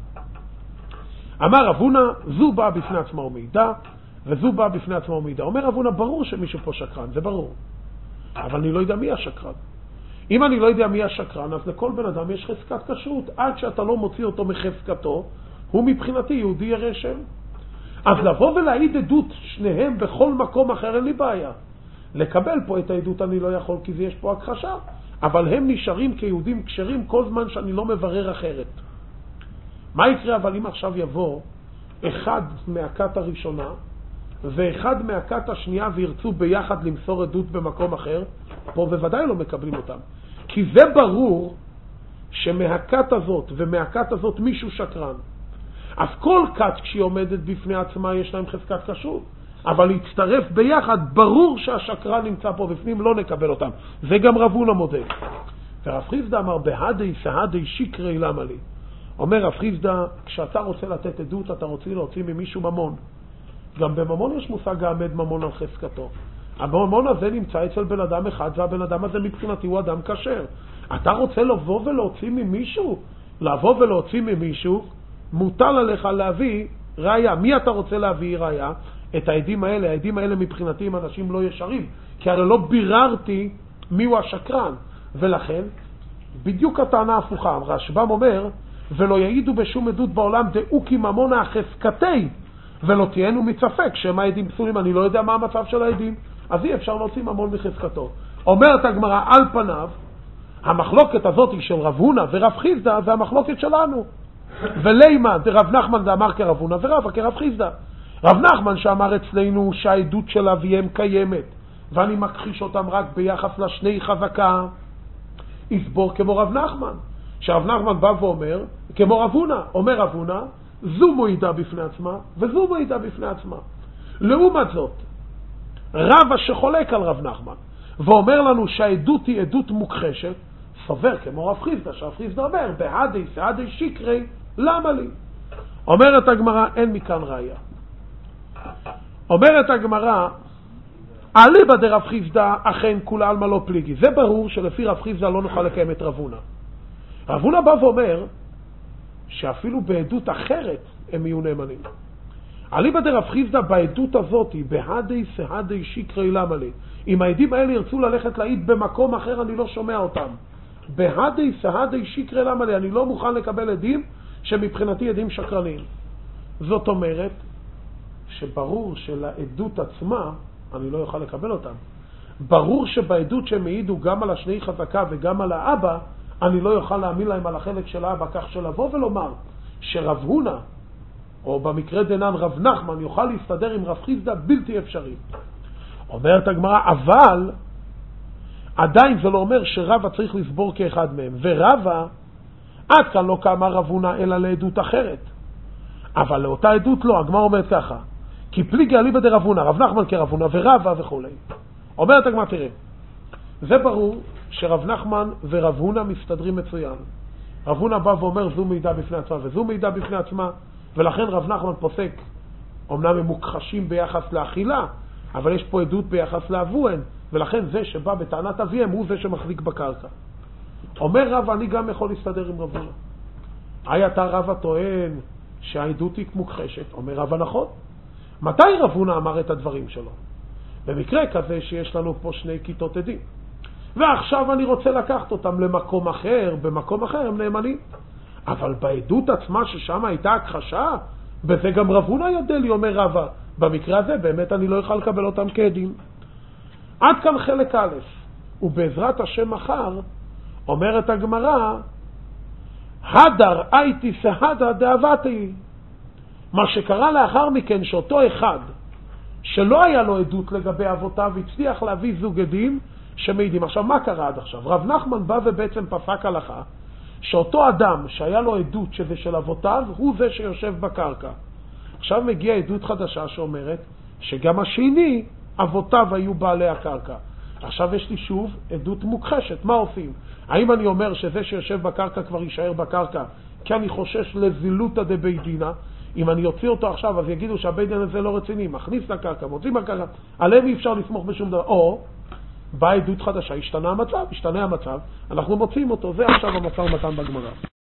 Speaker 1: אמר רב הונא, זו באה בפני עצמה ומעידה, וזו באה בפני עצמה ומעידה. אומר רב הונא, ברור שמישהו פה שקרן, זה ברור. אבל אני לא יודע מי השקרן. אם אני לא יודע מי השקרן, אז לכל בן אדם יש חזקת כשרות. עד שאתה לא מוציא אותו מחזקתו, הוא מבחינתי יהודי ירא שם. אז לבוא ולהעיד עדות שניהם בכל מקום אחר, אין לי בעיה. לקבל פה את העדות אני לא יכול, כי יש פה הכחשה. אבל הם נשארים כיהודים כשרים כל זמן שאני לא מברר אחרת. מה יקרה אבל אם עכשיו יבוא אחד מהכת הראשונה ואחד מהכת השנייה וירצו ביחד למסור עדות במקום אחר? פה בוודאי לא מקבלים אותם. כי זה ברור שמהכת הזאת ומהכת הזאת מישהו שקרן. אז כל כת כשהיא עומדת בפני עצמה יש להם חזקת כשרות. אבל להצטרף ביחד, ברור שהשקרן נמצא פה בפנים, לא נקבל אותם. זה גם רב הונא מודה. ורב חיסדא אמר, בהדי סהדי שקרי למה לי. אומר רב חיסדא, כשאתה רוצה לתת עדות, אתה רוצה להוציא ממישהו ממון. גם בממון יש מושג העמד ממון על חזקתו. הממון הזה נמצא אצל בן אדם אחד, והבן אדם הזה מבחינתי הוא אדם כשר. אתה רוצה לבוא ולהוציא ממישהו? לבוא ולהוציא ממישהו, מוטל עליך להביא ראיה. מי אתה רוצה להביא ראיה? את העדים האלה. העדים האלה מבחינתי הם אנשים לא ישרים, כי הרי לא ביררתי מיהו השקרן. ולכן, בדיוק הטענה הפוכה. רשב"ם אומר, ולא יעידו בשום עדות בעולם דאו כי ממונה החזקתי, ולא תהיינו מצפק שהם העדים פסולים. אני לא יודע מה המצב של העדים, אז אי אפשר להוציא ממון מחזקתו. אומרת הגמרא, על פניו, המחלוקת הזאת היא של רב הונא ורב חיסדא, והמחלוקת שלנו. ולימה דרב נחמן דאמר כרב הונא ורבא כרב חיסדא. רב נחמן שאמר אצלנו שהעדות של אביהם קיימת, ואני מכחיש אותם רק ביחס לשני חזקה, יסבור כמו רב נחמן. שרב נחמן בא ואומר, כמו רב הונא, אומר רב הונא, זו מועידה בפני עצמה, וזו מועידה בפני עצמה. לעומת זאת, רבא שחולק על רב נחמן, ואומר לנו שהעדות היא עדות מוכחשת, סובר כמו רב חיסדא, שרב חיסדא אומר, בהדי סהדי שקרי, למה לי? אומרת הגמרא, אין מכאן ראיה. אומרת הגמרא, אליבא דרב חיסדא אכן כולה עלמא לא פליגי. זה ברור שלפי רב חיסדא לא נוכל לקיים את רב הונא. רב הונא בא ואומר שאפילו בעדות אחרת הם יהיו נאמנים. אליבא דרב חיסדא בעדות הזאת, בהדי סהדי שקרי למה לי. אם העדים האלה ירצו ללכת להעיד במקום אחר, אני לא שומע אותם. בהדי סהדי שקרי למה לי. אני לא מוכן לקבל עדים שמבחינתי עדים שקרנים. זאת אומרת שברור שלעדות עצמה אני לא יוכל לקבל אותם. ברור שבעדות שהם העידו גם על השני חזקה וגם על האבא, אני לא יוכל להאמין להם על החלק של האבא, כך שלבוא ולומר שרב הונא, או במקרה דנן רב נחמן, יוכל להסתדר עם רב חיסדא, בלתי אפשרי. אומרת הגמרא, אבל עדיין זה לא אומר שרבא צריך לסבור כאחד מהם. ורבא, עד כאן לא כאמר רב הונא אלא לעדות אחרת. אבל לאותה עדות לא, הגמרא אומרת ככה, כי פליגי אליבא דרב הונא, רב נחמן כרב הונא ורבא וכו'. אומרת הגמרא, תראה, זה ברור שרב נחמן ורב הונא מסתדרים מצוין. רב הונא בא ואומר זו מידע בפני עצמה וזו מידע בפני עצמה, ולכן רב נחמן פוסק, אמנם הם מוכחשים ביחס לאכילה, אבל יש פה עדות ביחס לאבוהן, ולכן זה שבא בטענת אביהם הוא זה שמחזיק בקרקע. אומר רב, אני גם יכול להסתדר עם רב הונא. היי אתה רב הטוען שהעדות היא מוכחשת? אומר רב, נכון. מתי רב הונא אמר את הדברים שלו? במקרה כזה שיש לנו פה שני כיתות עדים, ועכשיו אני רוצה לקחת אותם למקום אחר, במקום אחר הם נאמנים. אבל בעדות עצמה ששם הייתה הכחשה, בזה גם רב הונא יודע לי, אומר רבא, במקרה הזה באמת אני לא יכול לקבל אותם כעדים. עד כאן חלק א', ובעזרת השם מחר אומרת הגמרא, הדר הייתי סהדה דאבתי. מה שקרה לאחר מכן שאותו אחד שלא היה לו עדות לגבי אבותיו, הצליח להביא זוג עדים שמעידים. עכשיו, מה קרה עד עכשיו? רב נחמן בא ובעצם פסק הלכה, שאותו אדם שהיה לו עדות שזה של אבותיו, הוא זה שיושב בקרקע. עכשיו מגיעה עדות חדשה שאומרת שגם השני, אבותיו היו בעלי הקרקע. עכשיו יש לי שוב עדות מוכחשת. מה עושים? האם אני אומר שזה שיושב בקרקע כבר יישאר בקרקע כי אני חושש לזילותא דבי דינא? אם אני יוציא אותו עכשיו אז יגידו שהבית דין הזה לא רציני, מכניס לקרקע, מוציא בקרקע, עליהם אי אפשר לסמוך בשום דבר. או באה עדות חדשה, השתנה המצב, השתנה המצב, אנחנו מוצאים אותו. זה עכשיו המשא ומתן בגמרא.